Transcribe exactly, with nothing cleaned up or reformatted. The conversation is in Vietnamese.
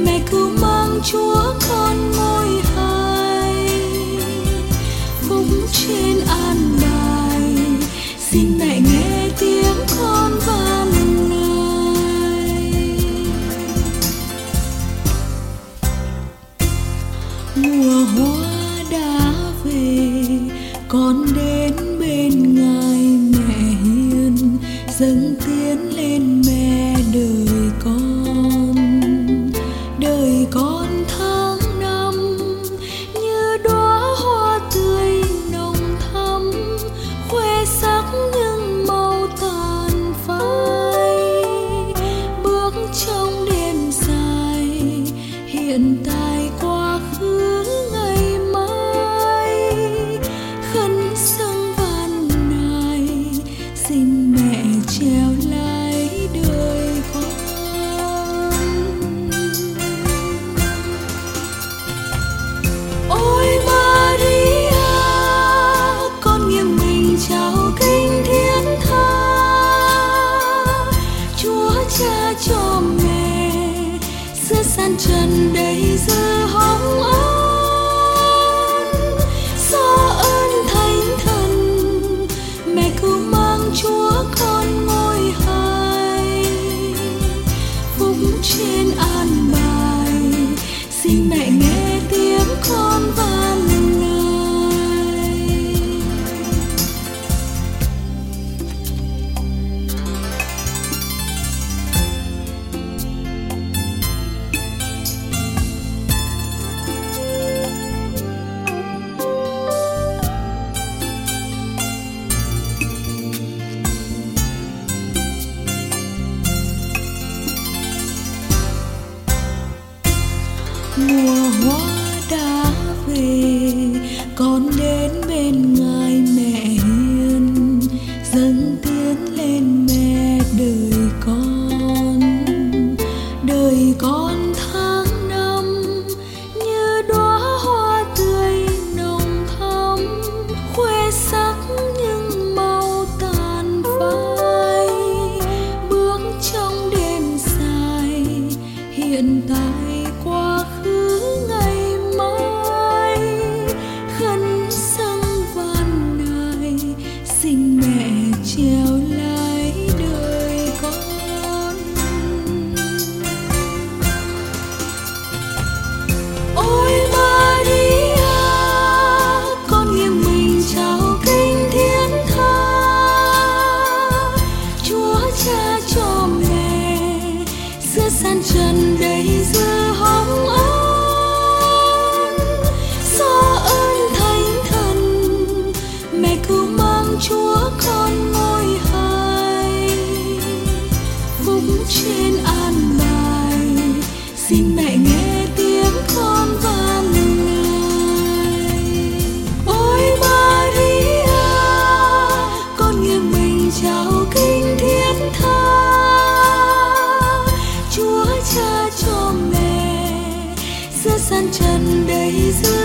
mẹ cứu mang Chúa con ngôi hài, phúc trên an bài, xin mẹ nghe tiếng con van lời. Mùa hoa đã về, con đến bên Ngài mẹ hiền, dâng tiến lên mẹ đời con. Đời con tháng năm như đóa hoa tươi nồng thắm, khoe sắc những màu tàn phai. Bước trong đêm dài, hiện tại quá khứ ngày mai, khấn dâng van nài, xin mẹ treo lại đời con. Ôi Maria, con nghiêng mình chào kinh thiên tha, Chúa cha cho mẹ giữa san trần đầy dư hồng ân. Do ơn thánh thần, mẹ cứu mang Chúa con ngôi hài, phúc trên an bài, xin mẹ nghe tiếng con van lời. Mùa hoa đã về, con đến bên Ngài mẹ hiền, dâng tiến lên mẹ đời con. Đời con tháng năm như đóa hoa tươi nồng thắm, khoe sắc những màu tàn phai. Bước trong đêm dài, hiện tại quá khứ ngày mai, khấn dâng van nài, xin mẹ treo lại đời con. Ôi Maria, con nghiêng mình chào kinh thiên tha, Chúa cha cho mẹ giữa san trần đầy dư hồng ân. Do ơn thánh thần, mẹ cứu mang Chúa con ngôi hài, phúc trên an bài, xin mẹ nghe tiếng con van lời. Ôi Maria, con nghiêng mình chào kinh thiên tha, Chúa cha cho mẹ giữa san trần đầy dư